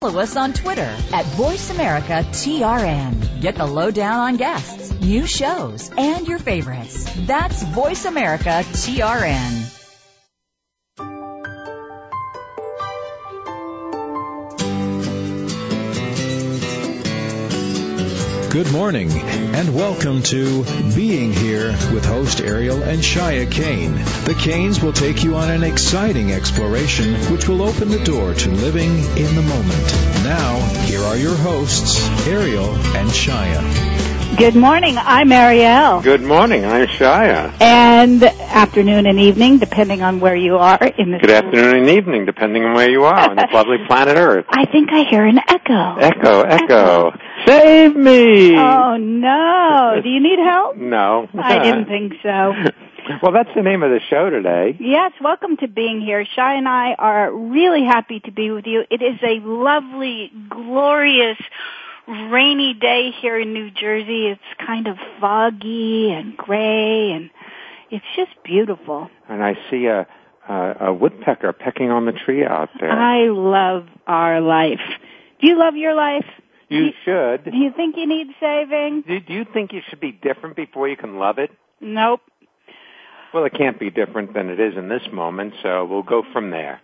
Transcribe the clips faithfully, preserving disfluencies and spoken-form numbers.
follow us on Twitter at Voice America T R N. Get the lowdown on guests, new shows, and your favorites. That's Voice America T R N. Good morning, and welcome to Being Here with host Ariel and Shia Kane. The Kanes will take you on an exciting exploration which will open the door to living in the moment. Now, here are your hosts, Ariel and Shia. Good morning, I'm Ariel. Good morning, I'm Shia. And afternoon and evening, depending on where you are in the Good afternoon and evening, depending on where you are on this lovely planet Earth. I think I hear an echo. Echo, echo. Save me! Oh, no. Do you need help? No. I didn't think so. Well, that's the name of the show today. Yes, welcome to Being Here. Shai and I are really happy to be with you. It is a lovely, glorious, rainy day here in New Jersey. It's kind of foggy and gray, and it's just beautiful. And I see a, a, a woodpecker pecking on the tree out there. I love our life. Do you love your life? You do, should. Do you think you need saving? Do, do you think you should be different before you can love it? Nope. Well, it can't be different than it is in this moment, so we'll go from there.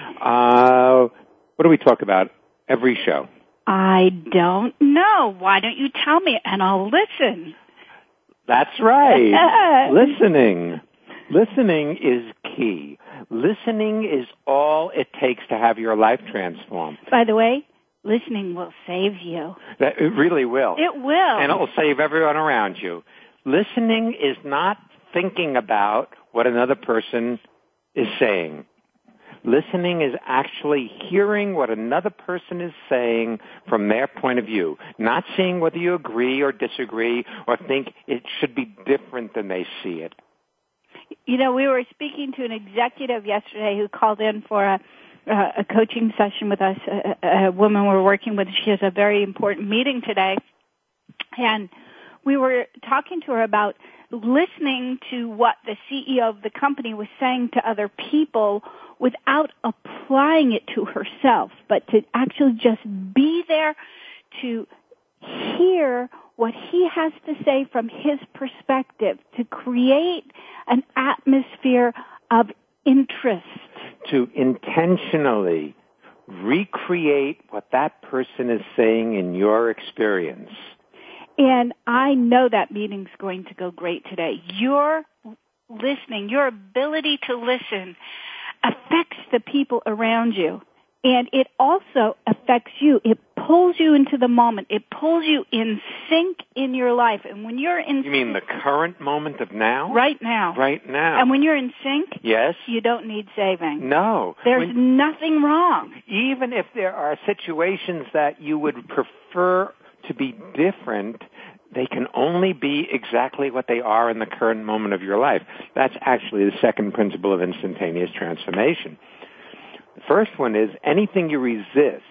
Uh, what do we talk about every show? I don't know. Why don't you tell me and I'll listen? That's right. Listening. Listening is key. Listening is all it takes to have your life transformed. By the way, listening will save you. That, it really will. It will. And it will save everyone around you. Listening is not thinking about what another person is saying. Listening is actually hearing what another person is saying from their point of view, not seeing whether you agree or disagree or think it should be different than they see it. You know, we were speaking to an executive yesterday who called in for a, a coaching session with us, a, a woman we're working with. She has a very important meeting today, and we were talking to her about listening to what the C E O of the company was saying to other people without applying it to herself, but to actually just be there to hear what he has to say from his perspective, to create an atmosphere of interest. To intentionally recreate what that person is saying in your experience. And I know that meeting's going to go great today. Your listening, your ability to listen affects the people around you. And it also affects you. It pulls you into the moment. It pulls you in sync in your life. And when you're in You mean the current moment of now? Right now. Right now. And when you're in sync, yes, you don't need saving. No. There's when, nothing wrong. Even if there are situations that you would prefer to be different, they can only be exactly what they are in the current moment of your life. That's actually the second principle of instantaneous transformation. The first one is anything you resist,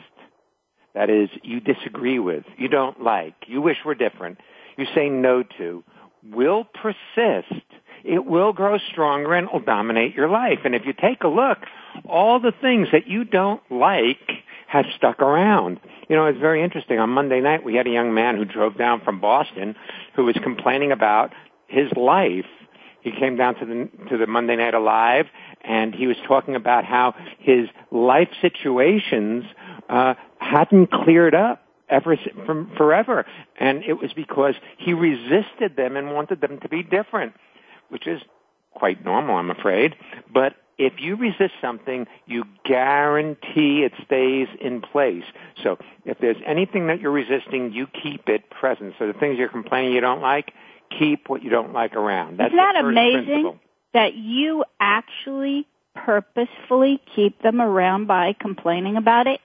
that is, you disagree with, you don't like, you wish were different, you say no to, will persist. It will grow stronger and will dominate your life. And if you take a look, all the things that you don't like have stuck around. You know, it's very interesting. On Monday night, we had a young man who drove down from Boston who was complaining about his life. He came down to the to the Monday Night Alive, and he was talking about how his life situations uh, hadn't cleared up ever from forever, and it was because he resisted them and wanted them to be different, which is quite normal, I'm afraid. But if you resist something, you guarantee it stays in place. So if there's anything that you're resisting, you keep it present. So the things you're complaining you don't like, keep what you don't like around. That's Isn't that the first amazing principle. That you actually purposefully keep them around by complaining about it?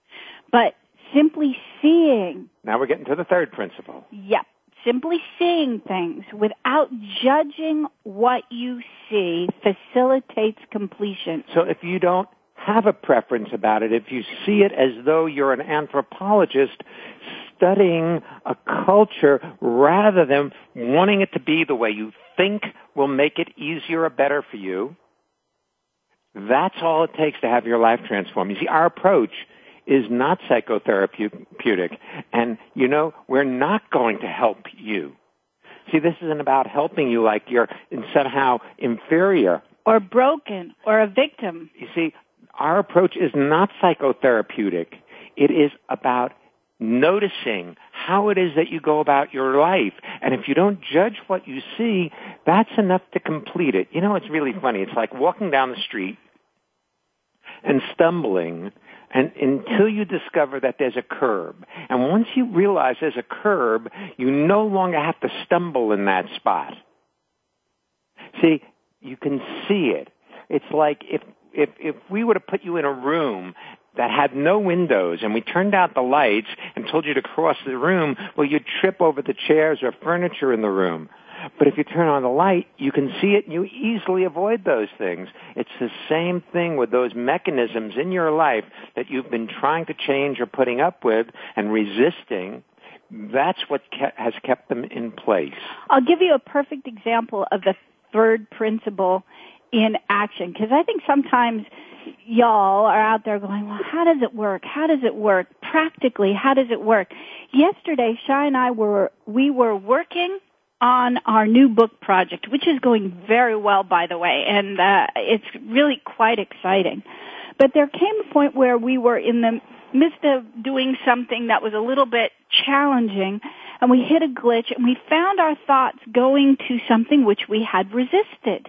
But simply seeing. Now we're getting to the third principle. Yep. Simply seeing things without judging what you see facilitates completion. So if you don't have a preference about it, if you see it as though you're an anthropologist studying a culture rather than wanting it to be the way you think will make it easier or better for you, that's all it takes to have your life transform. You see, our approach is not psychotherapeutic. And, you know, we're not going to help you. See, this isn't about helping you like you're somehow inferior. Or broken, or a victim. You see, our approach is not psychotherapeutic. It is about noticing how it is that you go about your life. And if you don't judge what you see, that's enough to complete it. You know, it's really funny. It's like walking down the street and stumbling and until you discover that there's a curb. And once you realize there's a curb, you no longer have to stumble in that spot. See, you can see it. It's like if if if we were to put you in a room that had no windows and we turned out the lights and told you to cross the room, well, you'd trip over the chairs or furniture in the room. But if you turn on the light, you can see it and you easily avoid those things. It's the same thing with those mechanisms in your life that you've been trying to change or putting up with and resisting. That's what ke- has kept them in place. I'll give you a perfect example of the third principle in action, because I think sometimes y'all are out there going, well, how does it work? How does it work? Practically, how does it work? Yesterday, Shai and I were, we were working on our new book project, which is going very well, by the way, and uh, it's really quite exciting. But there came a point where we were in the midst of doing something that was a little bit challenging, and we hit a glitch, and we found our thoughts going to something which we had resisted.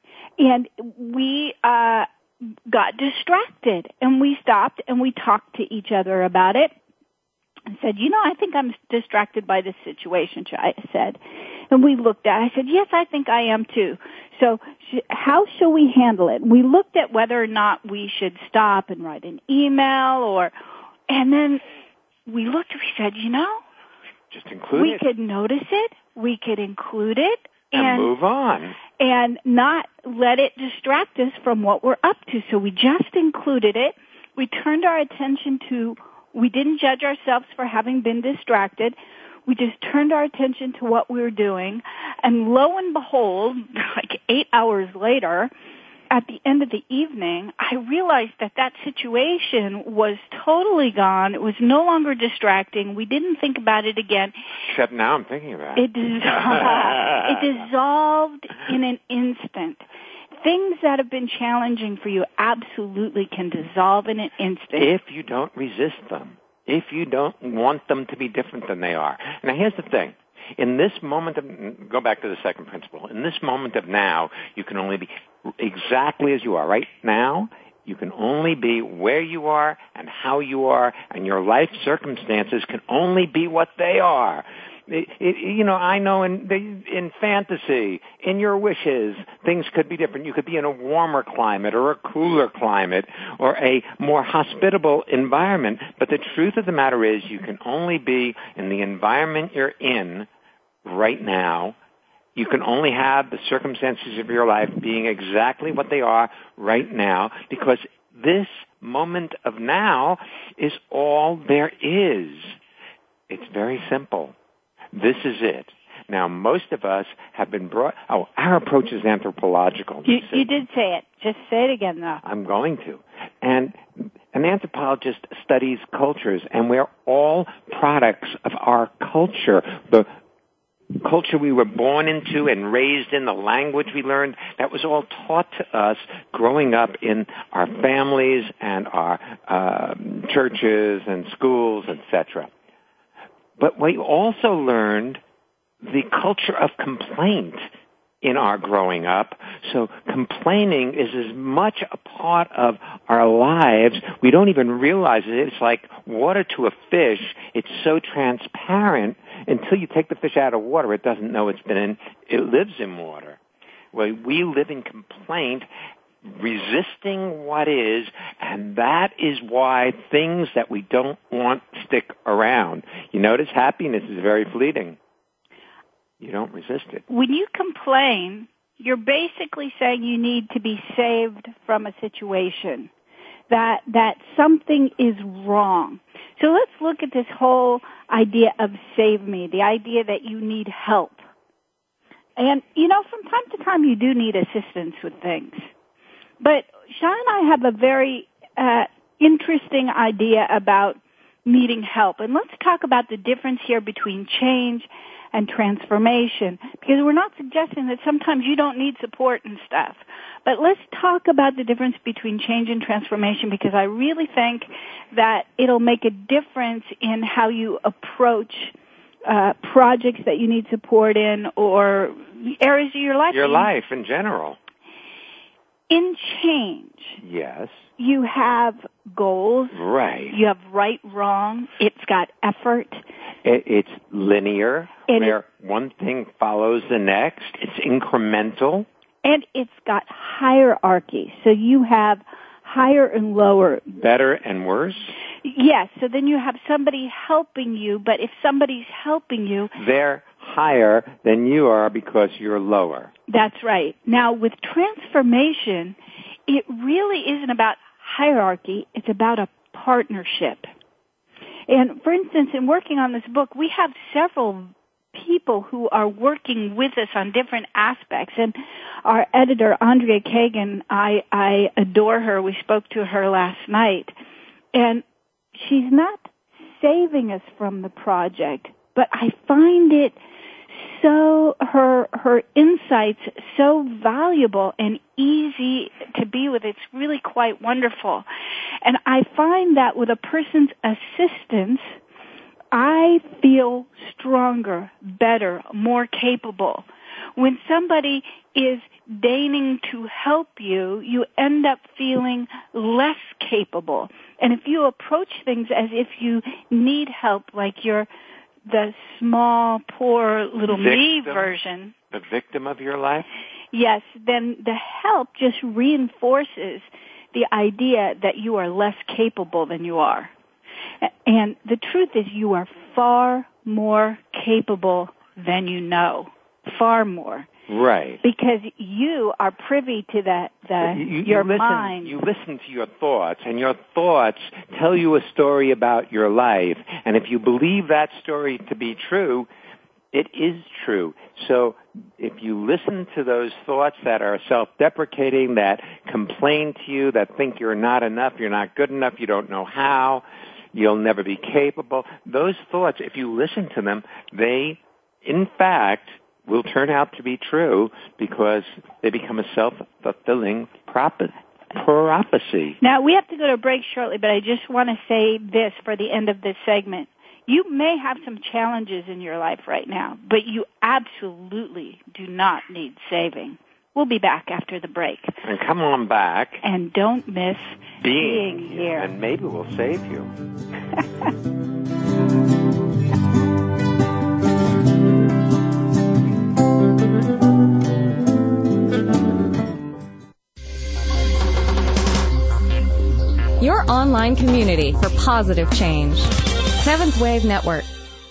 And we uh got distracted, and we stopped, and we talked to each other about it and said, you know, I think I'm distracted by this situation, I said. And we looked at it. I said, yes, I think I am too. So sh- how shall we handle it? We looked at whether or not we should stop and write an email, or, and then we looked, we said, you know, just include we it. could notice it, we could include it, and, and move on. And not let it distract us from what we're up to. So we just included it. We turned our attention to, we didn't judge ourselves for having been distracted. We just turned our attention to what we were doing. And lo and behold, like eight hours later, at the end of the evening, I realized that that situation was totally gone. It was no longer distracting. We didn't think about it again. Except now I'm thinking about it. It dissolved, it dissolved in an instant. Things that have been challenging for you absolutely can dissolve in an instant. If you don't resist them. If you don't want them to be different than they are. Now here's the thing. In this moment of, go back to the second principle, in this moment of now, you can only be exactly as you are. Right now, you can only be where you are and how you are, and your life circumstances can only be what they are. It, it, you know, I know in the, in fantasy, in your wishes, things could be different. You could be in a warmer climate or a cooler climate or a more hospitable environment. But the truth of the matter is you can only be in the environment you're in right now. You can only have the circumstances of your life being exactly what they are right now, because this moment of now is all there is. It's very simple. This is it. Now, most of us have been brought, oh, our approach is anthropological. You, you did say it. Just say it again, though. I'm going to. And an anthropologist studies cultures, and we're all products of our culture. The culture we were born into and raised in, the language we learned, that was all taught to us growing up in our families and our uh, churches and schools, et cetera. But we also learned the culture of complaint in our growing up. So complaining is as much a part of our lives. We don't even realize it. It's like water to a fish. It's so transparent until you take the fish out of water. It doesn't know it's been in, it lives in water. Well, we live in complaint, resisting what is, and that is why things that we don't want stick around. You notice happiness is very fleeting. You don't resist it. When you complain, you're basically saying you need to be saved from a situation, that that something is wrong. So let's look at this whole idea of save me, the idea that you need help. And, you know, from time to time you do need assistance with things. But Sean and I have a very uh, interesting idea about needing help. And let's talk about the difference here between change and transformation, because we're not suggesting that sometimes you don't need support and stuff. But let's talk about the difference between change and transformation, because I really think that it'll make a difference in how you approach uh, projects that you need support in or areas of your life. Your life in general. In change. Yes. You have goals. Right. You have right, wrong. It's got effort. It, it's linear, it where is, one thing follows the next. It's incremental. And it's got hierarchy. So you have higher and lower. Better and worse? Yes. So then you have somebody helping you, but if somebody's helping you, they're higher than you are because you're lower. That's right. Now, with transformation, it really isn't about hierarchy. It's about a partnership. And for instance, in working on this book, we have several people who are working with us on different aspects. And our editor, Andrea Kagan, I, I adore her. We spoke to her last night. And she's not saving us from the project, but I find it so, her, her insights so valuable and easy to be with. It's really quite wonderful. And I find that with a person's assistance, I feel stronger, better, more capable. When somebody is deigning to help you, you end up feeling less capable. And if you approach things as if you need help, like you're the small, poor little victim, me version. The victim of your life? Yes, then the help just reinforces the idea that you are less capable than you are. And the truth is you are far more capable than you know. Far more. Right. Because you are privy to that, the, you, you your listen, mind. You listen to your thoughts, and your thoughts tell you a story about your life. And if you believe that story to be true, it is true. So if you listen to those thoughts that are self-deprecating, that complain to you, that think you're not enough, you're not good enough, you don't know how, you'll never be capable, those thoughts, if you listen to them, they, in fact, will turn out to be true because they become a self-fulfilling prophecy. Now, we have to go to a break shortly, but I just want to say this for the end of this segment. You may have some challenges in your life right now, but you absolutely do not need saving. We'll be back after the break. And come on back. And don't miss being, being here. And maybe we'll save you. Your online community for positive change. Seventh Wave Network.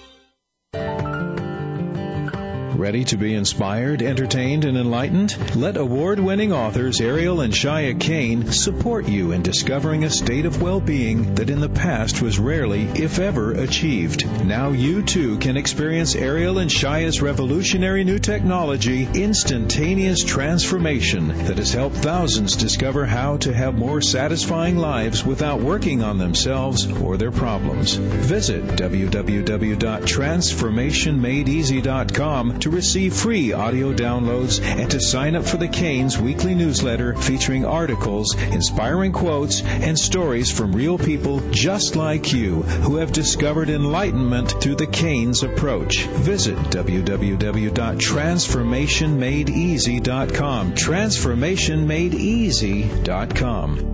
Ready to be inspired, entertained, and enlightened? Let award-winning authors Ariel and Shia Kane support you in discovering a state of well-being that in the past was rarely, if ever, achieved. Now you, too, can experience Ariel and Shia's revolutionary new technology, Instantaneous Transformation, that has helped thousands discover how to have more satisfying lives without working on themselves or their problems. Visit w w w dot transformation made easy dot com to receive free audio downloads and to sign up for the Canes weekly newsletter featuring articles, inspiring quotes, and stories from real people just like you who have discovered enlightenment through the Canes approach. Visit w w w dot transformation made easy dot com. transformation made easy dot com.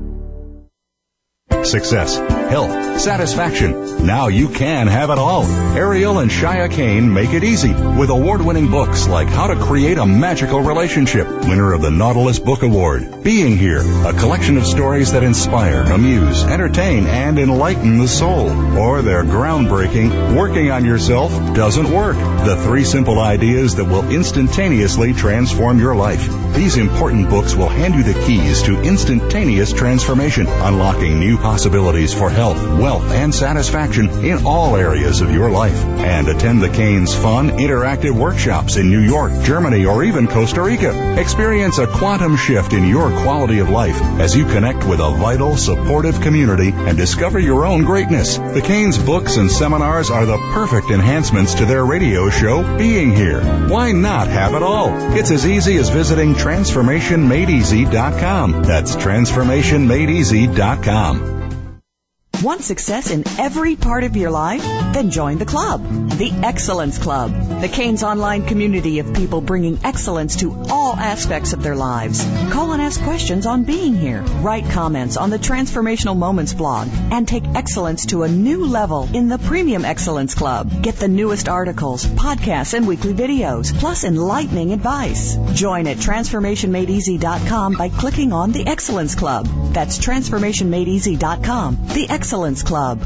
Success, health, satisfaction. Now you can have it all. Ariel and Shia Kane make it easy with award-winning books like How to Create a Magical Relationship, winner of the Nautilus Book Award. Being Here, a collection of stories that inspire, amuse, entertain, and enlighten the soul. Or their groundbreaking Working on Yourself Doesn't Work, the three simple ideas that will instantaneously transform your life. These important books will hand you the keys to instantaneous transformation, unlocking new possibilities for health, wealth, and satisfaction in all areas of your life. And attend the Canes fun, interactive workshops in New York, Germany, or even Costa Rica. Experience a quantum shift in your quality of life as you connect with a vital, supportive community and discover your own greatness. The Canes books and seminars are the perfect enhancements to their radio show, Being Here. Why not have it all? It's as easy as visiting transformation made easy dot com. That's transformation made easy dot com. Want success in every part of your life? Then join the club, the Excellence Club, the Canes online community of people bringing excellence to all aspects of their lives. Call and ask questions on Being Here. Write comments on the Transformational Moments blog and take excellence to a new level in the Premium Excellence Club. Get the newest articles, podcasts, and weekly videos, plus enlightening advice. Join at transformation made easy dot com by clicking on the Excellence Club. That's transformation made easy dot com. The Excellence Club.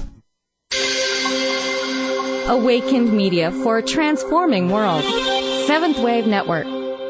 Awakened Media for a transforming world. Seventh Wave Network.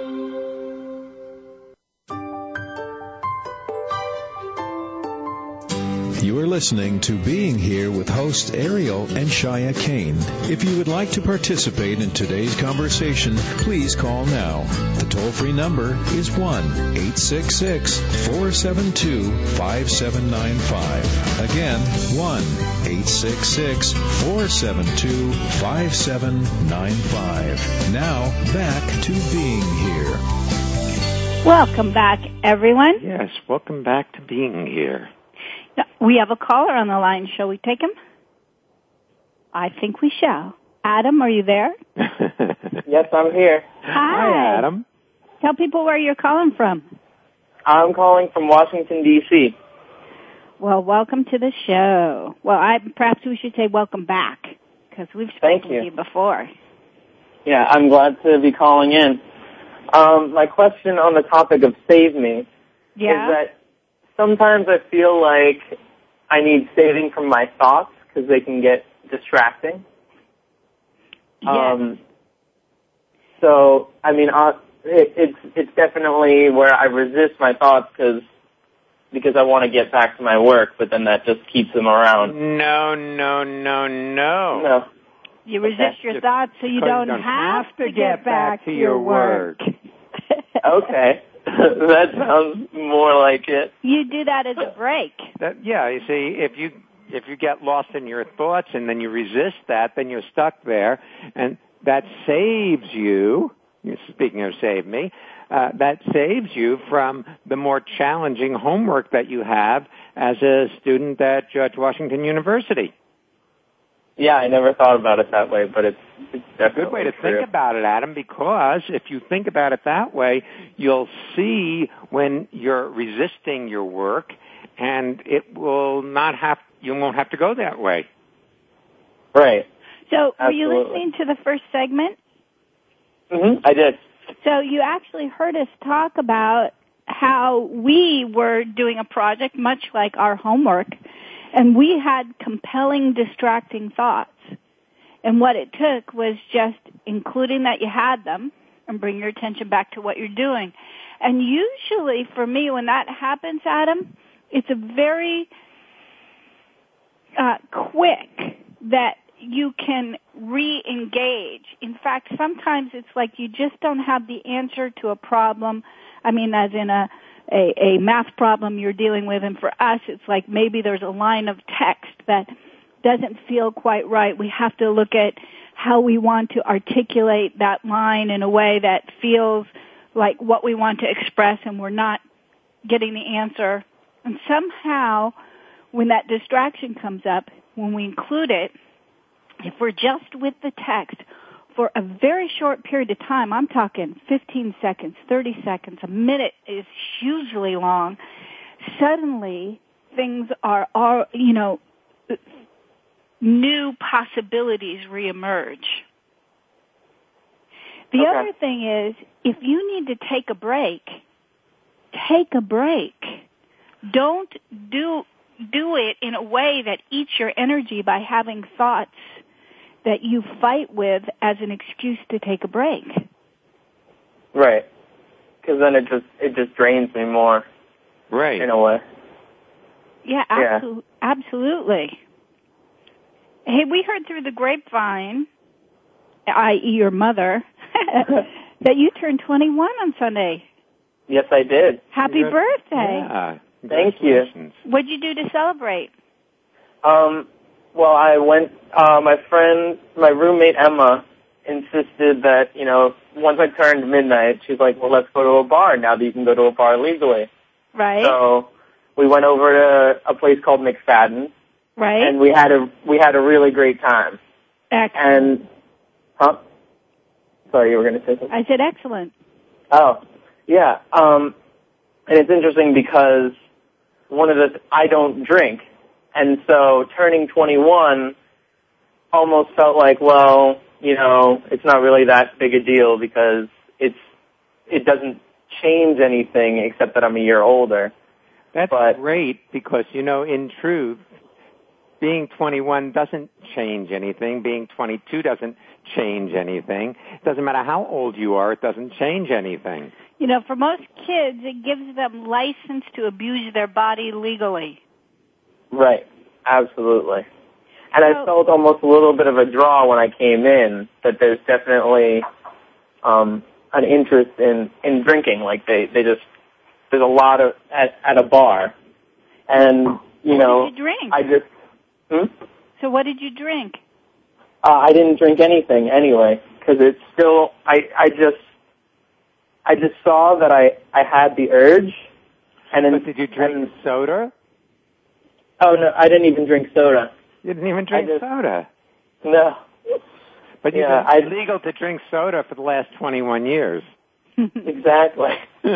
You are listening to Being Here with hosts Ariel and Shia Kane. If you would like to participate in today's conversation, please call now. The toll-free number is one eight six six, four seven two, five seven nine five. Again, one eight six six, four seven two, five seven nine five. Now, back to Being Here. Welcome back, everyone. Yes, welcome back to Being Here. We have a caller on the line. Shall we take him? I think we shall. Adam, are you there? Yes, I'm here. Hi. Hi, Adam. Tell people where you're calling from. I'm calling from Washington, D C Well, welcome to the show. Well, I, perhaps we should say welcome back, because we've spoken Thank you. to you before. Yeah, I'm glad to be calling in. Um, my question on the topic of Save Me Yeah? is that sometimes I feel like I need saving from my thoughts because they can get distracting. Yes. Um, so, I mean, uh, it, it's it's definitely where I resist my thoughts because because I want to get back to my work, but then that just keeps them around. No, no, no, no. No. You resist Okay. your thoughts so you don't, you don't have, have to get back to your work. Okay. That sounds more like it. You do that as a break. That, yeah, you see, if you if you get lost in your thoughts and then you resist that, then you're stuck there, and that saves you. Speaking of save me, uh, that saves you from the more challenging homework that you have as a student at George Washington University. Yeah, I never thought about it that way, but it's, it's definitely a good way to true. think about it, Adam, because if you think about it that way, you'll see when you're resisting your work, and it will not have, you won't have to go that way. Right. So, were you Absolutely. listening to the first segment? Mm-hmm. I did. So you actually heard us talk about how we were doing a project much like our homework, and we had compelling, distracting thoughts. And what it took was just including that you had them and bring your attention back to what you're doing. And usually for me, when that happens, Adam, it's a very uh, quick that you can re-engage. In fact, sometimes it's like you just don't have the answer to a problem. I mean, as in a, a, a math problem you're dealing with, and for us, it's like maybe there's a line of text that doesn't feel quite right. We have to look at how we want to articulate that line in a way that feels like what we want to express, and we're not getting the answer. And somehow, when that distraction comes up, when we include it, if we're just with the text for a very short period of time, I'm talking fifteen seconds, thirty seconds, a minute is hugely long, suddenly things are, are you know, new possibilities reemerge. The Okay. other thing is, if you need to take a break, take a break. Don't do do it in a way that eats your energy by having thoughts that you fight with as an excuse to take a break. Right. Because then it just it just drains me more. Right. In a way. Yeah, absolutely. Yeah. absolutely. Hey, we heard through the grapevine, that is your mother, that you turned twenty-one on Sunday. Yes, I did. Happy You're, birthday. Yeah. Thank you. What'd you do to celebrate? Um, well, I went, uh, my friend, my roommate Emma insisted that, you know, once I turned midnight, she's like, well, let's go to a bar now that you can go to a bar legally. Right. So we went over to a place called McFadden's. Right. And we had a, we had a really great time. Excellent. And, huh? Sorry, you were going to say something? I said excellent. Oh, yeah. Um, and it's interesting because one of the, I don't drink. And so turning twenty-one almost felt like, well, you know, it's not really that big a deal because it's, it doesn't change anything except that I'm a year older. That's but, great because, you know, in truth, being twenty-one doesn't change anything. Being twenty-two doesn't change anything. It doesn't matter how old you are. It doesn't change anything. You know, for most kids, it gives them license to abuse their body legally. Right. Absolutely. And so, I felt almost a little bit of a draw when I came in that there's definitely um, an interest in, in drinking. Like they, they just, there's a lot of, at, at a bar. And, you what know, did you drink? I just, hmm? So what did you drink? Uh, I didn't drink anything anyway, because it's still, I, I just, I just saw that I, I had the urge. And then, but did you drink and, soda? Oh, no, I didn't even drink soda. You didn't even drink just, soda? No. But you've yeah, been illegal to drink soda for the last twenty-one years. Exactly.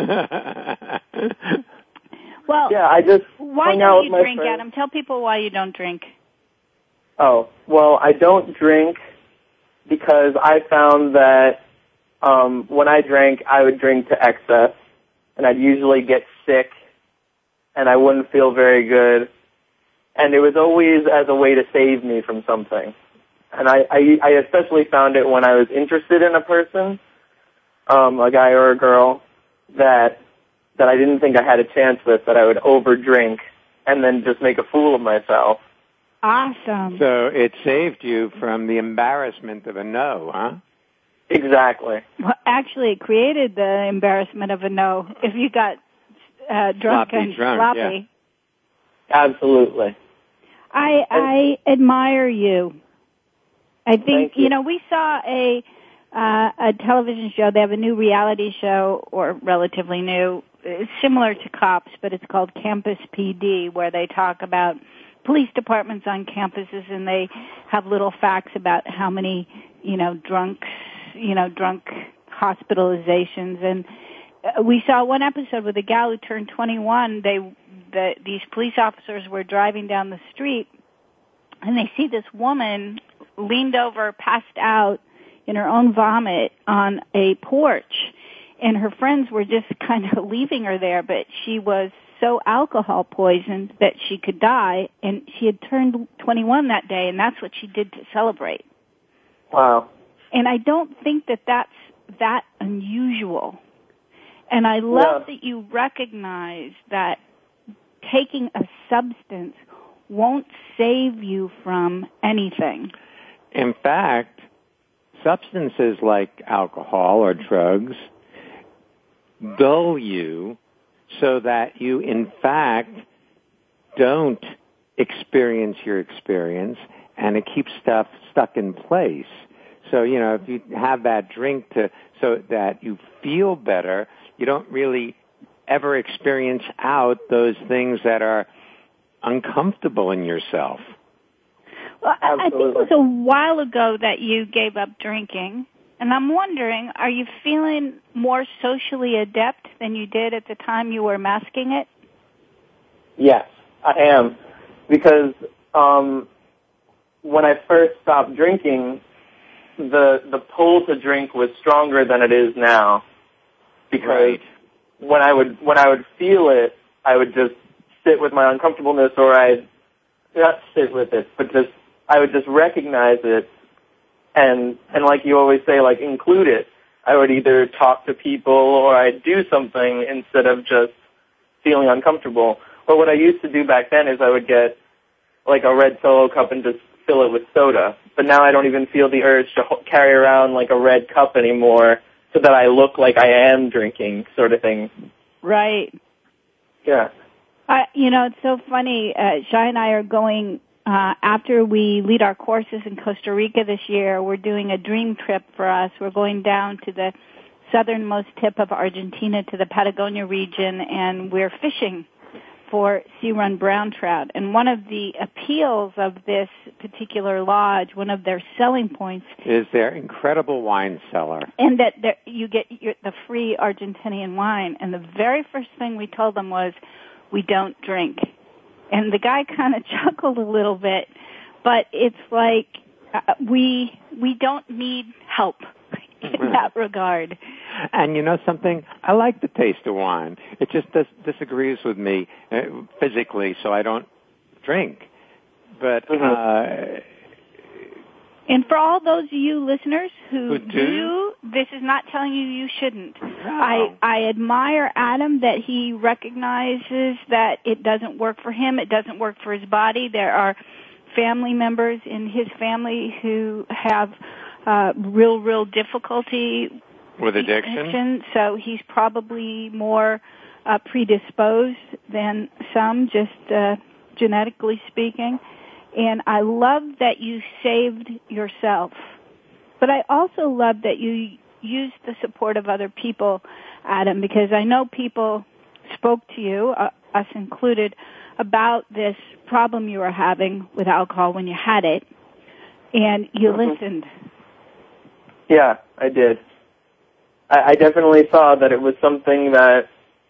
Well, yeah, I just why hung don't out you with my drink, friends. Adam? Tell people why you don't drink. Oh, well, I don't drink because I found that um, when I drank, I would drink to excess, and I'd usually get sick, and I wouldn't feel very good. And it was always as a way to save me from something. And I, I, I especially found it when I was interested in a person, um, a guy or a girl, that that I didn't think I had a chance with, that I would overdrink and then just make a fool of myself. Awesome. So it saved you from the embarrassment of a no, huh? Exactly. Well, actually, it created the embarrassment of a no if you got uh, drunk sloppy, and drunk, sloppy. Yeah. Absolutely. I I admire you. I think you. you know we saw a uh, a television show. They have a new reality show, or relatively new. It's similar to Cops, but it's called Campus P D, where they talk about police departments on campuses, and they have little facts about how many you know drunks, you know drunk hospitalizations. And we saw one episode with a gal who turned twenty-one. They The, these police officers were driving down the street, and they see this woman leaned over, passed out in her own vomit on a porch, and her friends were just kind of leaving her there, but she was so alcohol poisoned that she could die, and she had turned twenty-one that day, and that's what she did to celebrate. Wow. And I don't think that that's that unusual. And I love yeah. that you recognize that taking a substance won't save you from anything. In fact, substances like alcohol or drugs dull you so that you, in fact, don't experience your experience, and it keeps stuff stuck in place. So, you know, if you have that drink to so that you feel better, you don't really ever experience out those things that are uncomfortable in yourself. Well, I think it was a while ago that you gave up drinking, and I'm wondering, are you feeling more socially adept than you did at the time you were masking it? Yes, I am, because um, when I first stopped drinking, the the pull to drink was stronger than it is now, because right. when I would when I would feel it, I would just sit with my uncomfortableness, or I'd not sit with it, but just I would just recognize it, and and like you always say, like include it. I would either talk to people or I'd do something instead of just feeling uncomfortable. But what I used to do back then is I would get like a red Solo cup and just fill it with soda. But now I don't even feel the urge to ho- carry around like a red cup anymore so that I look like I am drinking, sort of thing. Right. Yeah. Uh, you know, it's so funny. Uh, Shai and I are going, uh, after we lead our courses in Costa Rica this year, we're doing a dream trip for us. We're going down to the southernmost tip of Argentina to the Patagonia region, and we're fishing for sea-run brown trout. And one of the appeals of this particular lodge, one of their selling points, is their incredible wine cellar. And that there, you get your, the free Argentinian wine. And the very first thing we told them was, we don't drink. And the guy kind of chuckled a little bit, but it's like uh, we we don't need help in that regard. And you know something? I like the taste of wine. It just does, disagrees with me uh, physically, so I don't drink. But uh, and for all those of you listeners who, who do? do, this is not telling you you shouldn't. No. I, I admire Adam that he recognizes that it doesn't work for him. It doesn't work for his body. There are family members in his family who have uh, real, real difficulty with addiction. addiction. So he's probably more uh, predisposed than some, just uh, genetically speaking. And I love that you saved yourself. But I also love that you used the support of other people, Adam, because I know people spoke to you, uh, us included, about this problem you were having with alcohol when you had it, and you mm-hmm. listened. Yeah, I did. I, I definitely saw that it was something that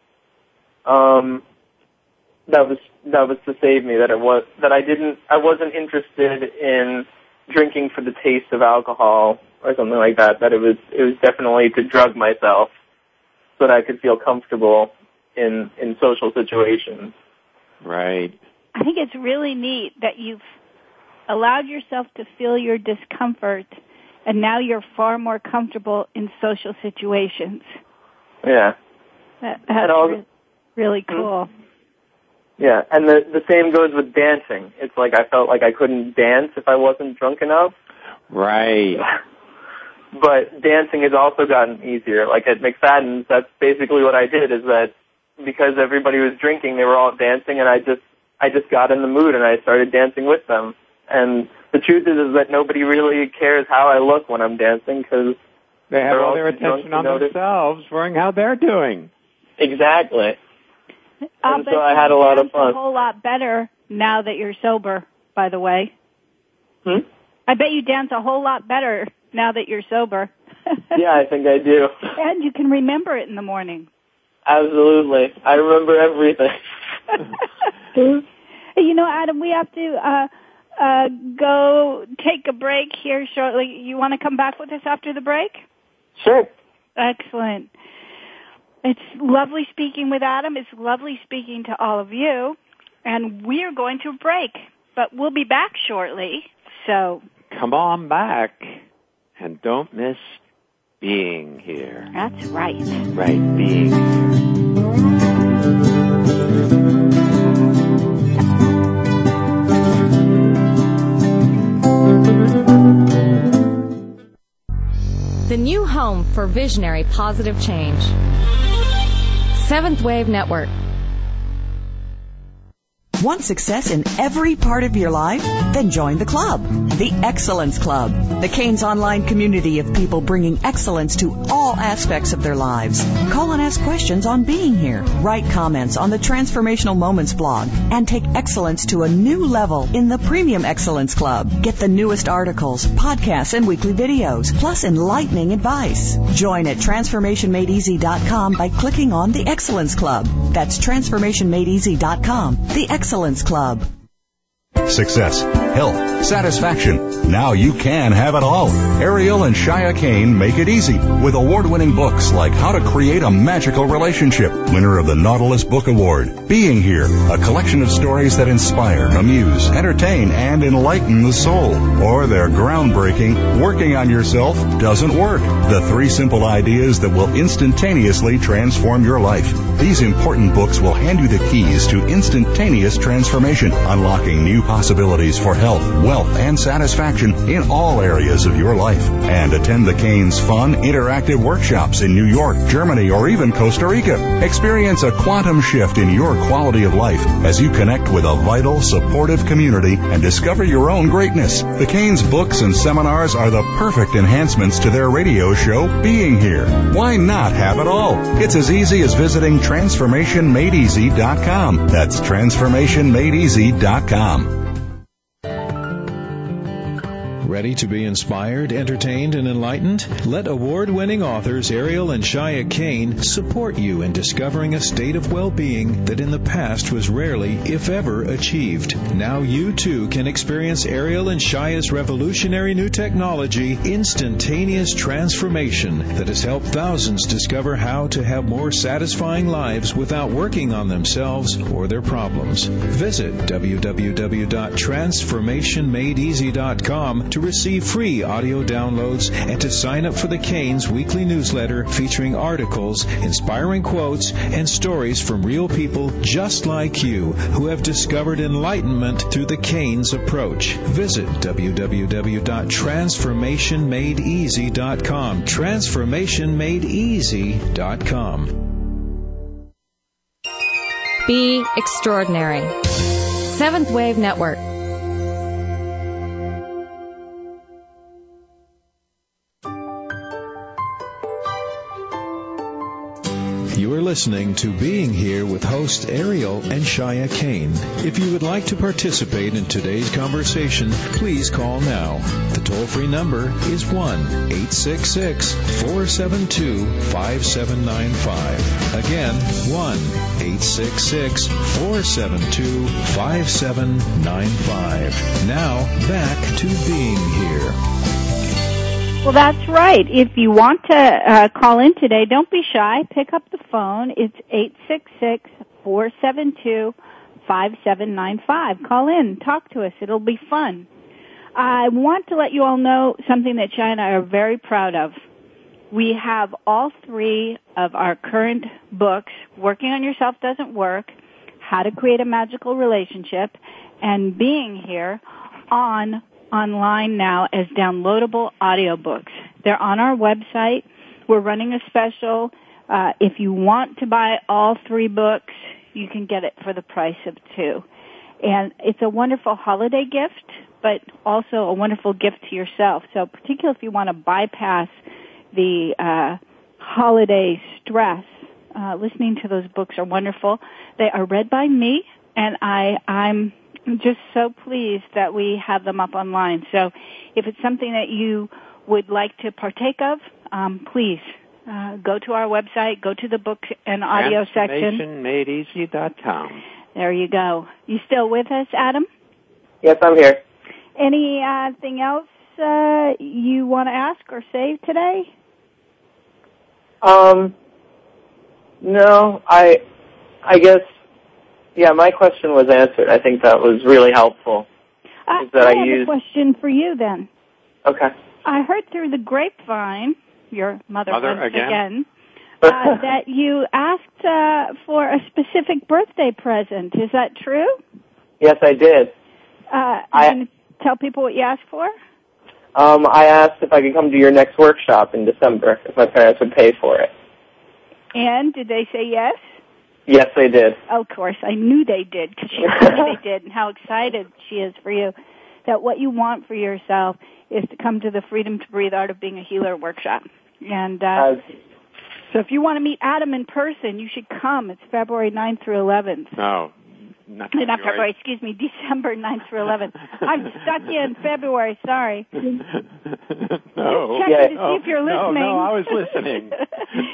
um, that was that was to save me. That it was that I didn't I wasn't interested in drinking for the taste of alcohol or something like that. That it was it was definitely to drug myself so that I could feel comfortable in in social situations. Right. I think it's really neat that you've allowed yourself to feel your discomfort, and now you're far more comfortable in social situations. Yeah. That, that's all, re- really cool. Yeah, and the the same goes with dancing. It's like I felt like I couldn't dance if I wasn't drunk enough. Right. But dancing has also gotten easier. Like at McFadden's, that's basically what I did, is that because everybody was drinking, they were all dancing, and I just I just got in the mood and I started dancing with them. And the truth is, is that nobody really cares how I look when I'm dancing because they have all their attention on themselves, worrying how they're doing. Exactly. I'll and bet so I had a lot of fun. A whole lot better now that you're sober, by the way. Hmm? I bet you dance a whole lot better now that you're sober. Yeah, I think I do. And you can remember it in the morning. Absolutely. I remember everything. You know, Adam, we have to uh, uh, go take a break here shortly. You want to come back with us after the break? Sure. Excellent. It's lovely speaking with Adam. It's lovely speaking to all of you. And we are going to break, but we'll be back shortly. So come on back and don't miss being here. That's right. Right, being here. The new home for visionary positive change. Seventh Wave Network. Want success in every part of your life? Then join the club, the Excellence Club, the Canes online community of people bringing excellence to all aspects of their lives. Call and ask questions on being here. Write comments on the Transformational Moments blog and take excellence to a new level in the Premium Excellence Club. Get the newest articles, podcasts, and weekly videos, plus enlightening advice. Join at transformation made easy dot com by clicking on the Excellence Club. That's transformation made easy dot com, the Excellence Club. Success, health, satisfaction. Now you can have it all. Ariel and Shia Kane make it easy with award-winning books like How to Create a Magical Relationship, winner of the Nautilus Book Award. Being Here, a collection of stories that inspire, amuse, entertain, and enlighten the soul. Or their groundbreaking, Working on Yourself Doesn't Work. The three simple ideas that will instantaneously transform your life. These important books will hand you the keys to instantaneous transformation, unlocking new possibilities for health, wealth, and satisfaction in all areas of your life. And attend the Kane's fun, interactive workshops in New York, Germany, or even Costa Rica. Experience a quantum shift in your quality of life as you connect with a vital, supportive community and discover your own greatness. The Kane's books and seminars are the perfect enhancements to their radio show, Being Here. Why not have it all? It's as easy as visiting transformation made easy dot com. That's transformation made easy dot com. Ready to be inspired, entertained, and enlightened? Let award-winning authors Ariel and Shia Kane support you in discovering a state of well-being that in the past was rarely, if ever, achieved. Now you, too, can experience Ariel and Shia's revolutionary new technology, Instantaneous Transformation, that has helped thousands discover how to have more satisfying lives without working on themselves or their problems. Visit w w w dot transformation made easy dot com to receive free audio downloads and to sign up for the Kane's weekly newsletter featuring articles, inspiring quotes, and stories from real people just like you who have discovered enlightenment through the Kane's approach. Visit w w w dot transformation made easy dot com. transformation made easy dot com. Be extraordinary. Seventh Wave Network. You are listening to Being Here with host Ariel and Shia Kane. If you would like to participate in today's conversation, please call now. The toll-free number is one eight six six, four seven two, five seven nine five. Again, one eight six six, four seven two, five seven nine five. Now, back to Being Here. Well, that's right. If you want to uh, call in today, don't be shy. Pick up the phone. It's eight six six, four seven two, five seven nine five. Call in. Talk to us. It'll be fun. I want to let you all know something that Shia and I are very proud of. We have all three of our current books, Working on Yourself Doesn't Work, How to Create a Magical Relationship, and Being Here on online now as downloadable audiobooks. They're on our website. We're running a special. Uh, if you want to buy all three books, you can get it for the price of two. And it's a wonderful holiday gift, but also a wonderful gift to yourself. So particularly if you want to bypass the uh, holiday stress, uh, listening to those books are wonderful. They are read by me, and I, I'm I'm just so pleased that we have them up online. So if it's something that you would like to partake of, um, please uh, go to our website, go to the book and audio section. transformation made easy dot com. There you go. You still with us, Adam? Yes, I'm here. Anything else uh, you want to ask or say today? Um, no, I, I guess... Yeah, my question was answered. I think that was really helpful. Uh, that I, I have used... a question for you then. Okay. I heard through the grapevine, your mother, Mother once again, again uh, that you asked uh, for a specific birthday present. Is that true? Yes, I did. Uh, I, can you tell people what you asked for? Um, I asked if I could come to your next workshop in December, if my parents would pay for it. And did they say yes? Yes, they did. Of course, I knew they did because she told me they did, and how excited she is for you. That what you want for yourself is to come to the Freedom to Breathe Art of Being a Healer workshop. And uh, uh, so if you want to meet Adam in person, you should come. It's February ninth through eleventh. No, not February. Not February, right. excuse me, December ninth through eleventh. I'm stuck in February, sorry. No. Just checking yeah. to see oh, if you're no, listening. No, I was listening.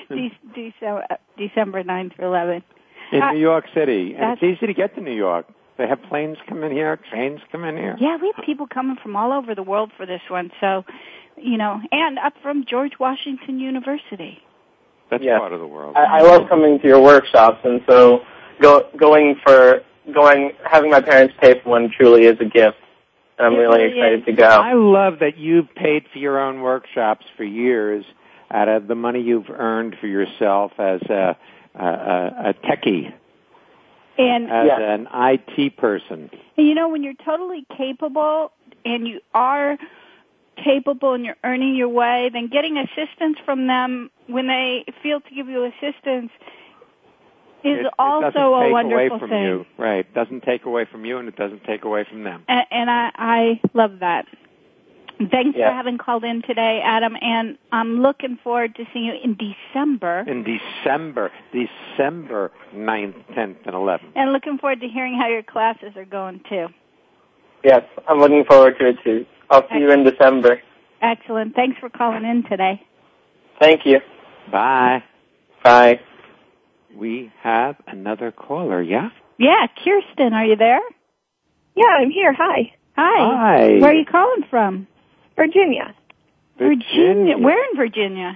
De- December ninth through eleventh. In uh, New York City. And it's easy to get to New York. They have planes come in here, trains come in here. Yeah, we have people coming from all over the world for this one. So, you know, and up from George Washington University. That's yes. part of the world. I, I love coming to your workshops, and so go, going for going having my parents pay for one truly is a gift. And I'm it really, really excited is. to go. I love that you've paid for your own workshops for years out of the money you've earned for yourself as a, a, a techie, and as yeah. an I T person. And you know, when you're totally capable and you are capable and you're earning your way, then getting assistance from them when they feel to give you assistance is it, it also a a wonderful away from thing. You. Right. It doesn't take away from you, and it doesn't take away from them. And, and I, I love that. Thanks yeah. for having called in today, Adam, and I'm looking forward to seeing you in December. In December, December ninth, tenth, and eleventh. And looking forward to hearing how your classes are going, too. Yes, I'm looking forward to it, too. I'll see you in December. Excellent. Thanks for calling in today. Thank you. Bye. Bye. We have another caller, yeah? Yeah, Kirsten, are you there? Yeah, I'm here. Hi. Hi. Hi. Where are you calling from? Virginia. Virginia. Virginia. Where in Virginia?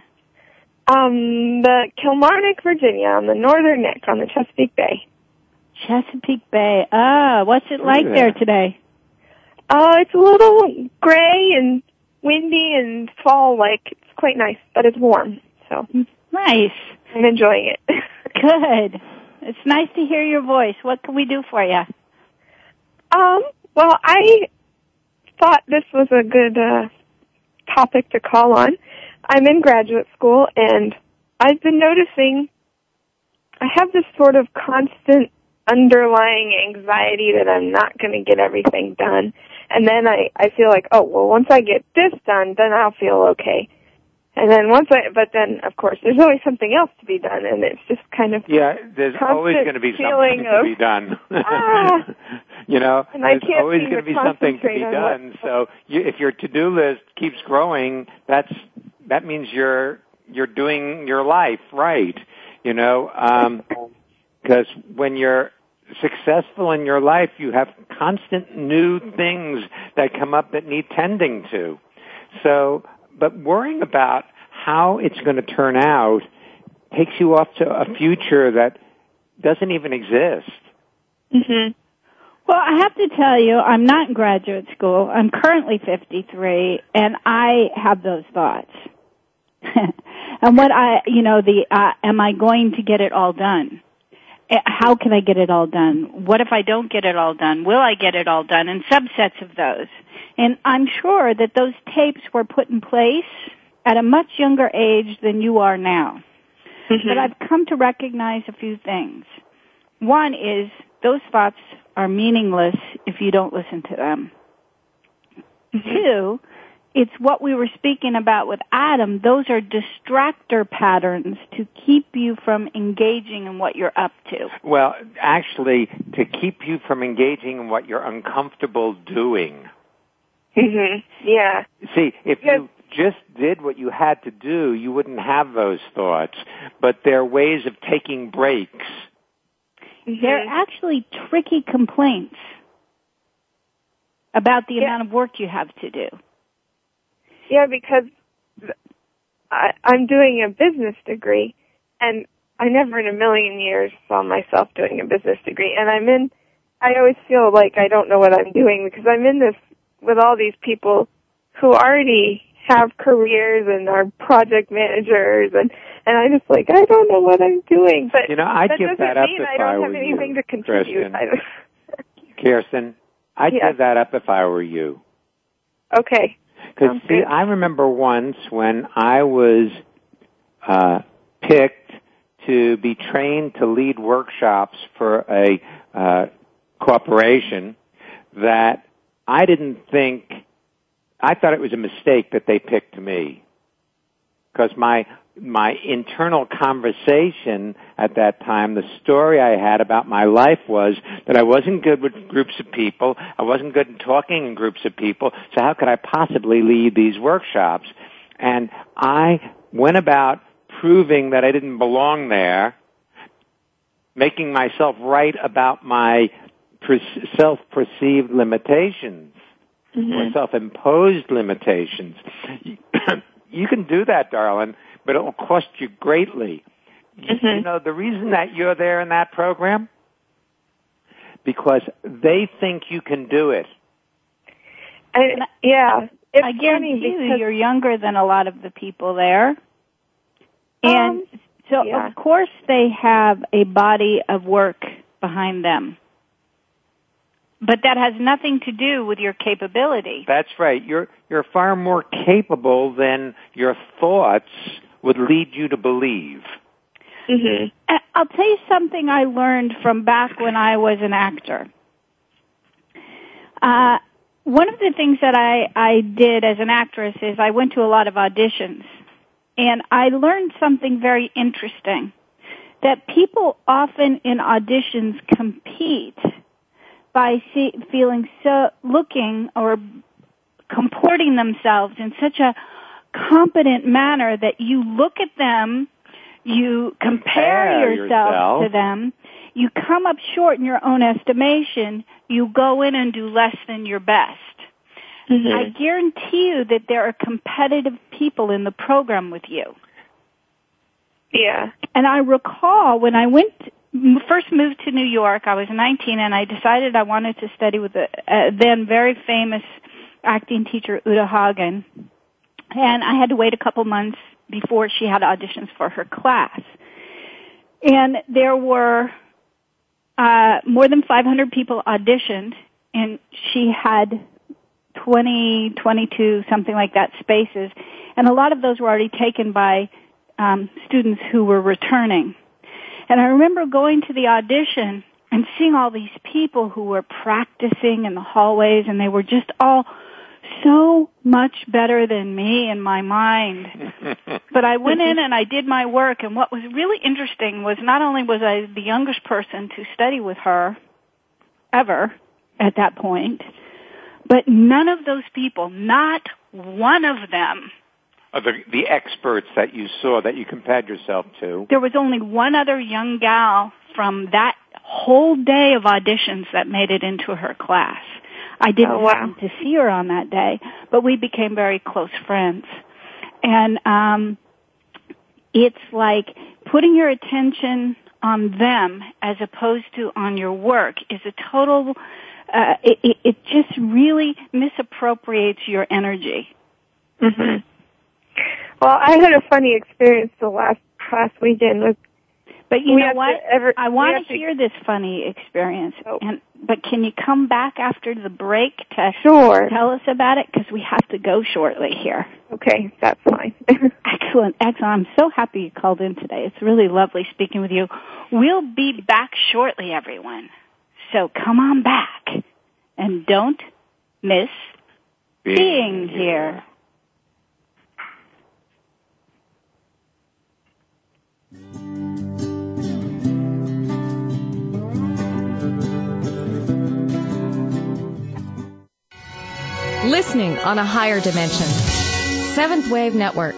Um, the Kilmarnock, Virginia, on the northern neck on the Chesapeake Bay. Chesapeake Bay. Ah, what's it like Yeah. there today? Uh, it's a little gray and windy and fall-like. It's quite nice, but it's warm, so Nice. I'm enjoying it. Good. It's nice to hear your voice. What can we do for you? Um, well, I thought this was a good uh, topic to call on. I'm in graduate school, and I've been noticing I have this sort of constant underlying anxiety that I'm not going to get everything done. And then I, I feel like, oh, well, once I get this done, then I'll feel okay. And then once I, but then, of course, there's always something else to be done, and it's just kind of yeah. There's always going to be something of, to be done. Ah, you know, and I there's can't always seem going to to be something to be concentrate on done. So you, if your to-do list keeps growing, that's that means you're you're doing your life right. You know, because um, when you're successful in your life, you have constant new things that come up that need tending to. So. But worrying about how it's going to turn out takes you off to a future that doesn't even exist. Mm-hmm. Well, I have to tell you, I'm not in graduate school. I'm currently fifty-three, and I have those thoughts. And what I, you know, the, uh, am I going to get it all done? How can I get it all done? What if I don't get it all done? Will I get it all done? And subsets of those. And I'm sure that those tapes were put in place at a much younger age than you are now. Mm-hmm. But I've come to recognize a few things. One is those thoughts are meaningless if you don't listen to them. Mm-hmm. Two, it's what we were speaking about with Adam. Those are distractor patterns to keep you from engaging in what you're up to. Well, actually, to keep you from engaging in what you're uncomfortable doing. Mm-hmm. Yeah. See, if yes. you just did what you had to do, you wouldn't have those thoughts. But they're ways of taking breaks. Mm-hmm. They're actually tricky complaints about the yeah. amount of work you have to do. Yeah, because I, I'm doing a business degree, and I never in a million years saw myself doing a business degree. And I'm in, I always feel like I don't know what I'm doing because I'm in this with all these people who already have careers and are project managers, and and I just like I don't know what I'm doing. But you know, I'd that give doesn't that up mean if I don't I have were anything you, to contribute. Kirsten. Kirsten, I'd yes. give that up if I were you. Okay. Because see, I remember once when I was uh, picked to be trained to lead workshops for a uh, corporation that I didn't think, I thought it was a mistake that they picked me. Because my my internal conversation at that time, the story I had about my life was that I wasn't good with groups of people. I wasn't good in talking in groups of people. So how could I possibly lead these workshops? And I went about proving that I didn't belong there, making myself right about my per- self-perceived limitations Mm-hmm. or self-imposed limitations. You can do that, darling, but it will cost you greatly. Mm-hmm. You know, the reason that you're there in that program? Because they think you can do it. I, yeah. It's I guarantee funny you because you're younger than a lot of the people there. And Um, so, yeah. of course, they have a body of work behind them. But that has nothing to do with your capability. That's right. You're you're far more capable than your thoughts would lead you to believe. Mm-hmm. I'll tell you something I learned from back when I was an actor. Uh, one of the things that I, I did as an actress is I went to a lot of auditions. And I learned something very interesting, that people often in auditions compete by see, feeling so, looking or comporting themselves in such a competent manner that you look at them, you compare, compare yourself, yourself to them, you come up short in your own estimation, you go in and do less than your best. Mm-hmm. I guarantee you that there are competitive people in the program with you. Yeah. And I recall when I went, first moved to New York, I was nineteen, and I decided I wanted to study with the uh, then very famous acting teacher, Uta Hagen. And I had to wait a couple months before she had auditions for her class. And there were uh, more than five hundred people auditioned, and she had twenty, twenty-two, something like that, spaces. And a lot of those were already taken by um, students who were returning. And I remember going to the audition and seeing all these people who were practicing in the hallways, and they were just all so much better than me in my mind. But I went in and I did my work, and what was really interesting was not only was I the youngest person to study with her ever at that point, but none of those people, not one of them, Uh, the, the experts that you saw, that you compared yourself to. There was only one other young gal from that whole day of auditions that made it into her class. I didn't Oh, wow. happen to see her on that day, but we became very close friends. And um, it's like putting your attention on them as opposed to on your work is a total, uh, it, it, it just really misappropriates your energy. Mm-hmm. Well, I had a funny experience the last last weekend with. But you we know have what? to ever- I we want have to to- hear this funny experience. Oh. And but can you come back after the break to Sure. tell us about it? Because we have to go shortly here. Okay, that's fine. Excellent, excellent. I'm so happy you called in today. It's really lovely speaking with you. We'll be back shortly, everyone. So come on back. And don't miss being, being here. here. Listening on a higher dimension. Seventh Wave Network.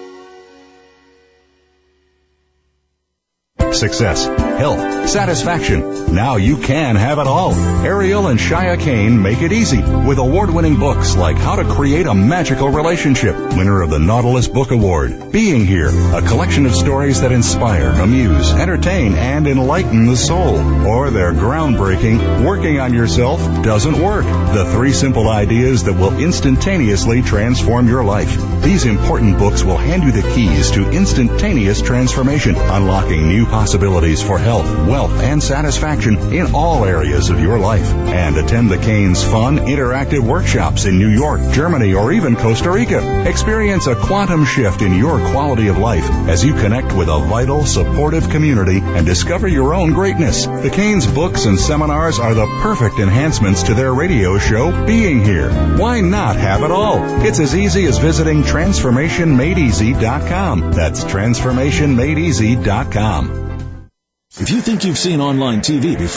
Success, health, satisfaction. Now you can have it all. Ariel and Shia Kane make it easy with award-winning books like How to Create a Magical Relationship, winner of the Nautilus Book Award. Being Here, a collection of stories that inspire, amuse, entertain, and enlighten the soul. Or their groundbreaking Working on Yourself Doesn't Work, the three simple ideas that will instantaneously transform your life. These important books will hand you the keys to instantaneous transformation, unlocking new possibilities for health, wealth, and satisfaction in all areas of your life. And attend the Kane's fun, interactive workshops in New York, Germany, or even Costa Rica. Experience a quantum shift in your quality of life as you connect with a vital, supportive community and discover your own greatness. The Kane's books and seminars are the perfect enhancements to their radio show, Being Here. Why not have it all? It's as easy as visiting transformation made easy dot com. That's transformation made easy dot com. If you think you've seen online T V before,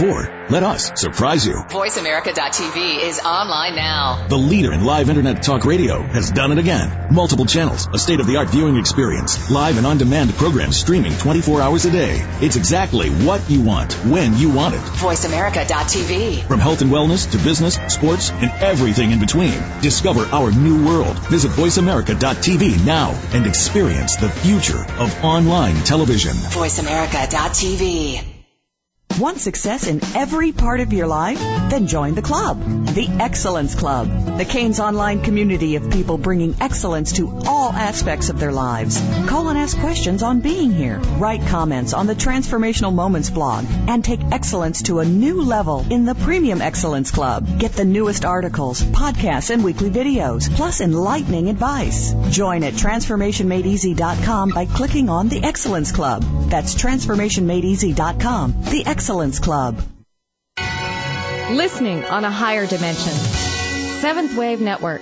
Let us surprise you. voice america dot t v is online now. The leader in live internet talk radio has done it again. Multiple channels, a state-of-the-art viewing experience, live and on-demand programs streaming twenty-four hours a day. It's exactly what you want, when you want it. voice america dot t v. From health and wellness to business, sports, and everything in between. Discover our new world. Visit voice america dot t v now and experience the future of online television. voice america dot t v. Want success in every part of your life? Then join the club, the Excellence Club, the Canes online community of people bringing excellence to all aspects of their lives. Call and ask questions on being here. Write comments on the Transformational Moments blog and take excellence to a new level in the Premium Excellence Club. Get the newest articles, podcasts, and weekly videos, plus enlightening advice. Join at transformation made easy dot com by clicking on the Excellence Club. That's transformation made easy dot com. The Excellence Club. Listening on a higher dimension. Seventh Wave Network.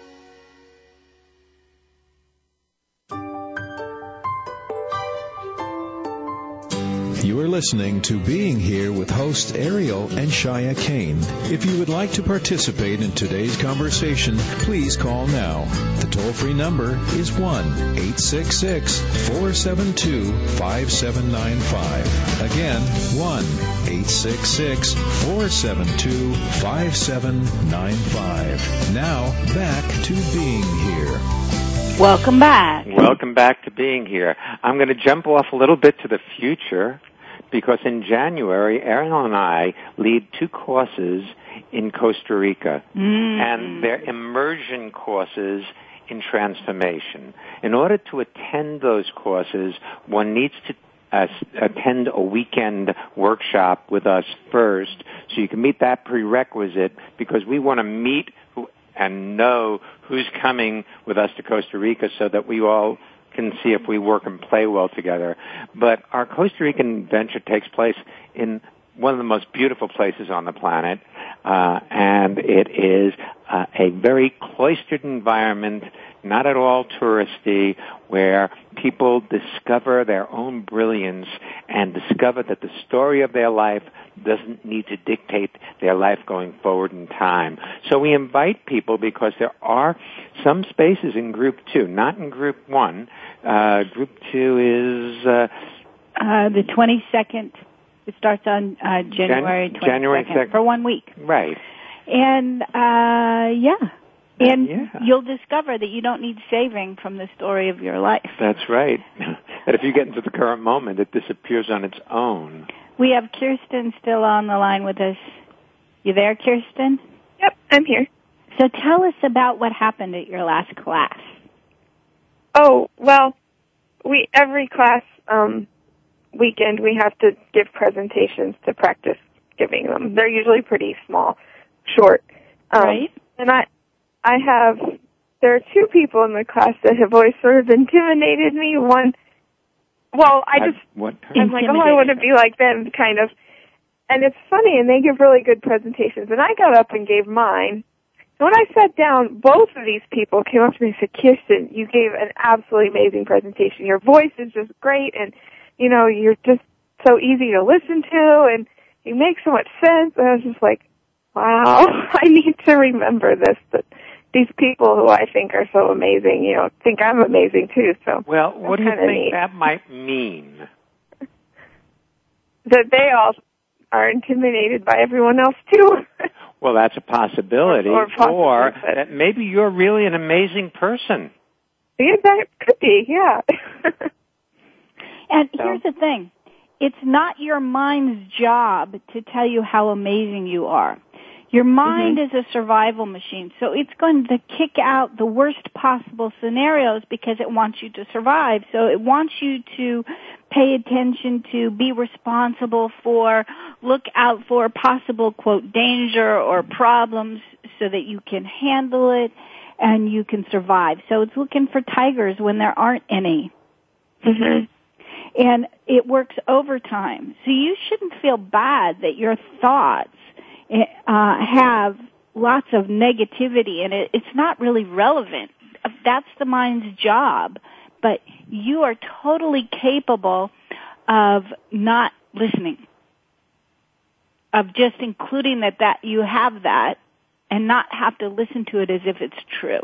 You are listening to Being Here with hosts Ariel and Shia Kane. If you would like to participate in today's conversation, please call now. The toll-free number is one eight six six, four seven two, five seven nine five. Again, one eight six six, four seven two, five seven nine five. Now, back to Being Here. Welcome back. Welcome back to Being Here. I'm going to jump off a little bit to the future because in January, Ariel and I lead two courses in Costa Rica, mm. and they're immersion courses in transformation. In order to attend those courses, one needs to uh, attend a weekend workshop with us first, so you can meet that prerequisite because we want to meet who and know who's coming with us to Costa Rica so that we all can see if we work and play well together. But our Costa Rican venture takes place in one of the most beautiful places on the planet, uh, and it is uh, a very cloistered environment, not at all touristy, where people discover their own brilliance and discover that the story of their life doesn't need to dictate their life going forward in time. So we invite people because there are some spaces in Group two, not in Group one. Uh, group two is... Uh, uh, the twenty-second. It starts on uh, January twenty-second, January second. For one week. Right. And, uh, yeah. And yeah. you'll discover that you don't need saving from the story of your life. That's right. That if you get into the current moment, it disappears on its own. We have Kirsten still on the line with us. You there, Kirsten? Yep, I'm here. So tell us about what happened at your last class. Oh, well, we every class um, weekend we have to give presentations to practice giving them. They're usually pretty small, short. Um, right. And I, I have, there are two people in the class that have always sort of intimidated me. One, well, I just, what I'm like, oh, I want to be like them, kind of. And it's funny, and they give really good presentations. And I got up and gave mine. And when I sat down, both of these people came up to me and said, Kirsten, you gave an absolutely amazing presentation. Your voice is just great, and, you know, you're just so easy to listen to, and you make so much sense. And I was just like, wow, I need to remember this, that these people who I think are so amazing, you know, think I'm amazing too. So well, what do you think neat. that might mean? That they all are intimidated by everyone else too. Well, that's a possibility. Or, or, or that maybe you're really an amazing person. Yeah, that could be, yeah. And so. here's the thing. It's not your mind's job to tell you how amazing you are. Your mind mm-hmm. is a survival machine, so it's going to kick out the worst possible scenarios because it wants you to survive. So it wants you to pay attention to, be responsible for, look out for possible, quote, danger or problems so that you can handle it and you can survive. So it's looking for tigers when there aren't any. Mm-hmm. And it works overtime. So you shouldn't feel bad that your thoughts uh, have lots of negativity in it. It's not really relevant. That's the mind's job. But you are totally capable of not listening. of just including that, that you have that and not have to listen to it as if it's true.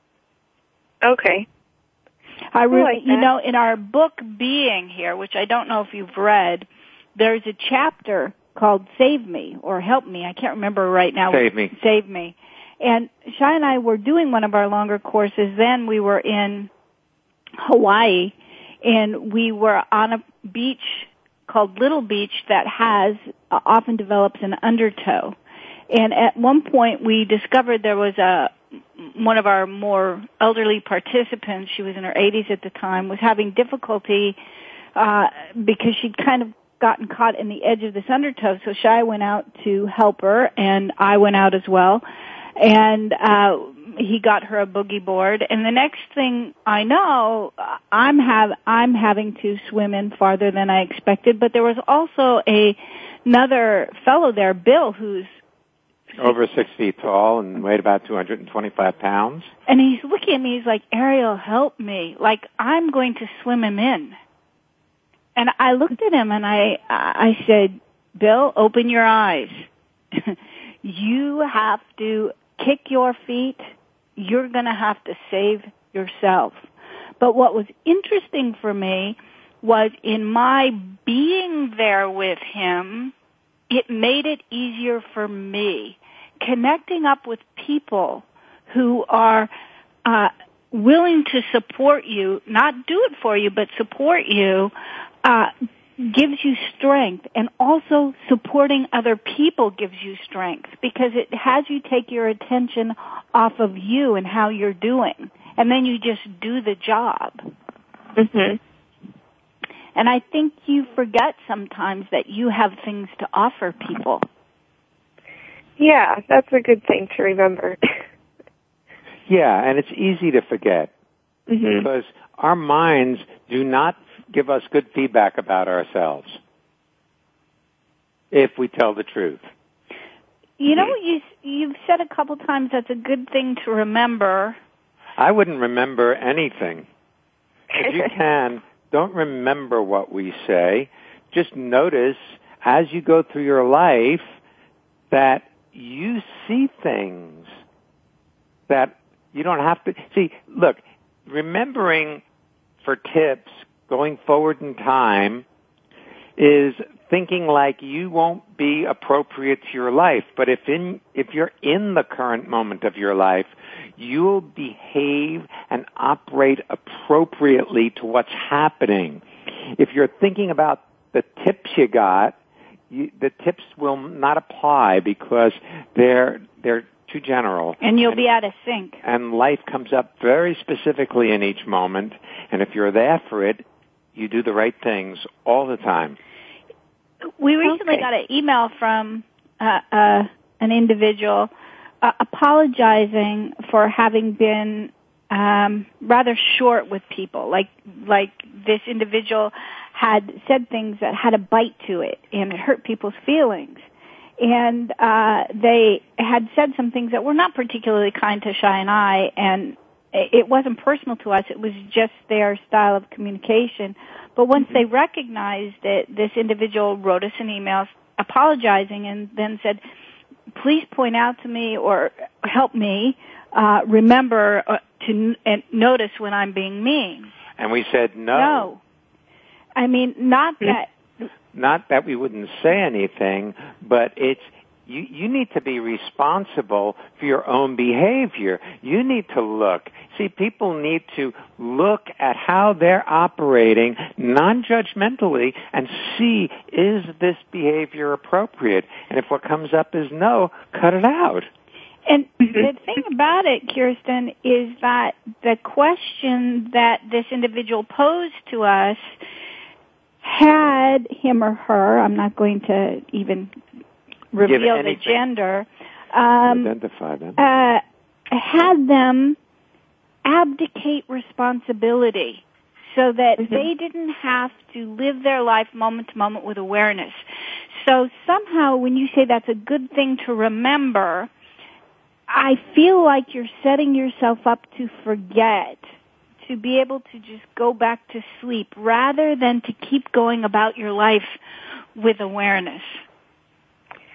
Okay. I really, I like you that. know, in our book Being Here, which I don't know if you've read, there's a chapter called Save Me or Help Me. I can't remember right now. Save Me. Save Me. And Shai and I were doing one of our longer courses. Then we were in Hawaii, and we were on a beach called Little Beach that has uh, often develops an undertow. And at one point, we discovered there was a one of our more elderly participants. She was in her eighties at the time, was having difficulty uh, because she'd kind of gotten caught in the edge of this undertow. So Shai went out to help her, and I went out as well. And uh, he got her a boogie board. And the next thing I know, I'm have I'm having to swim in farther than I expected. But there was also a another fellow there, Bill, who's over six feet tall and weighed about two hundred twenty-five pounds. And he's looking at me. He's like, "Ariel, help me! Like I'm going to swim him in." And I looked at him and I I said, "Bill, open your eyes. You have to kick your feet. You're going to have to save yourself." But what was interesting for me was in my being there with him, it made it easier for me. Connecting up with people who are uh, willing to support you, not do it for you, but support you, uh, gives you strength. And also supporting other people gives you strength because it has you take your attention off of you and how you're doing. And then you just do the job. Mm-hmm. And I think you forget sometimes that you have things to offer people. Yeah, that's a good thing to remember. Yeah, and it's easy to forget mm-hmm. because our minds do not give us good feedback about ourselves if we tell the truth. You know, you, you've said a couple times that's a good thing to remember. I wouldn't remember anything. If you can, don't remember what we say. Just notice as you go through your life that you see things that you don't have to see. Look, remembering for tips going forward in time is thinking like you won't be appropriate to your life. But if in if you're in the current moment of your life, you'll behave and operate appropriately to what's happening. If you're thinking about the tips you got, you, the tips will not apply because they're they're too general. And you'll and, be out of sync. And life comes up very specifically in each moment. And if you're there for it, you do the right things all the time. We recently okay. got an email from uh, uh, an individual uh, apologizing for having been um, rather short with people. Like, like this individual had said things that had a bite to it, and it hurt people's feelings. And uh, they had said some things that were not particularly kind to Shai and I, and it wasn't personal to us. It was just their style of communication. But once they recognized it, this individual wrote us an email apologizing and then said, "Please point out to me or help me uh, remember uh, to n- notice when I'm being mean." And we said no. No. I mean, not that... Not that we wouldn't say anything, but it's you, you need to be responsible for your own behavior. You need to look. See, people need to look at how they're operating non-judgmentally and see, is this behavior appropriate? And if what comes up is no, cut it out. And the thing about it, Kirsten, is that the question that this individual posed to us had him or her, I'm not going to even reveal the gender, um, identify them, uh, had them abdicate responsibility so that mm-hmm. they didn't have to live their life moment to moment with awareness. So somehow when you say that's a good thing to remember, I feel like you're setting yourself up to forget, to be able to just go back to sleep rather than to keep going about your life with awareness.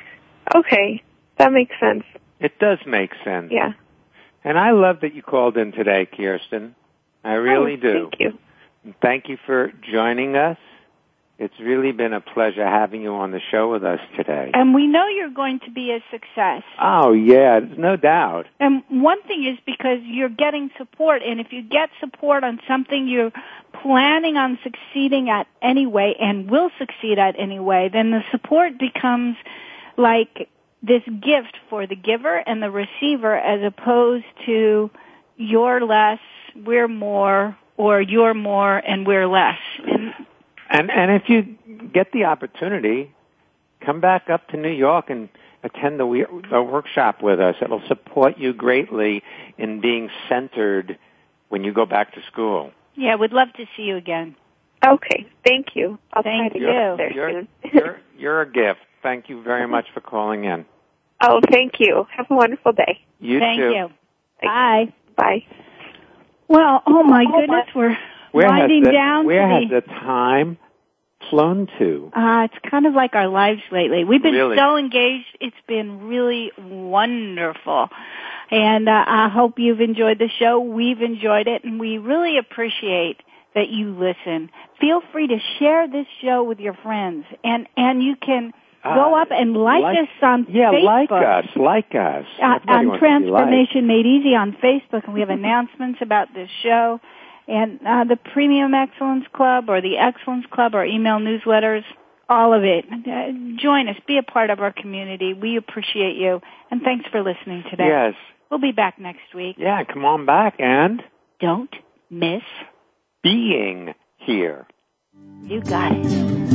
Okay, that makes sense. It does make sense. Yeah. And I love that you called in today, Kirsten. I really oh, do. Thank you. And thank you for joining us. It's really been a pleasure having you on the show with us today. And we know you're going to be a success. Oh, yeah, no doubt. And one thing is because you're getting support, and if you get support on something you're planning on succeeding at anyway and will succeed at anyway, then the support becomes like this gift for the giver and the receiver as opposed to you're less, we're more, or you're more and we're less. And And and if you get the opportunity, come back up to New York and attend the, we- the workshop with us. It'll support you greatly in being centered when you go back to school. yeah, we'd love to see you again. Okay, thank you. I'll Thank try to you. get up there You're, soon. you're, you're a gift. Thank you very much for calling in. Oh, thank you. Have a wonderful day. You Thank too. you. Bye. Bye. Well, oh my goodness, we're Where winding has the, down Where to has the... the time flown to? Uh, it's kind of like our lives lately. We've been Really? so engaged. It's been really wonderful. And uh, I hope you've enjoyed the show. We've enjoyed it, and we really appreciate that you listen. Feel free to share this show with your friends, and, and you can go Uh, up and like, like- us on Yeah, Facebook. like us, like us. Uh, Everybody on wants to be liked. Transformation Made Easy on Facebook, and we have announcements about this show. And uh, the Premium Excellence Club or the Excellence Club or email newsletters, all of it. Uh, join us. Be a part of our community. We appreciate you. And thanks for listening today. Yes. We'll be back next week. Yeah, come on back and Don't miss being here. You got it.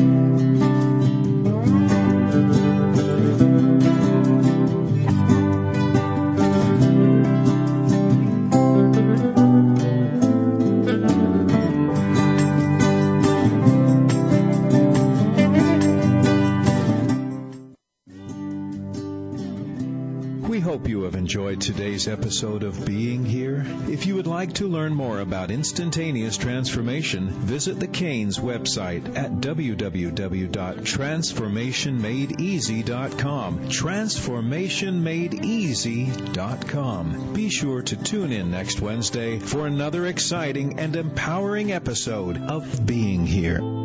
We hope you have enjoyed today's episode of Being Here. If you would like to learn more about instantaneous transformation, visit the Canes website at w w w dot transformation made easy dot com. transformation made easy dot com. Be sure to tune in next Wednesday for another exciting and empowering episode of Being Here.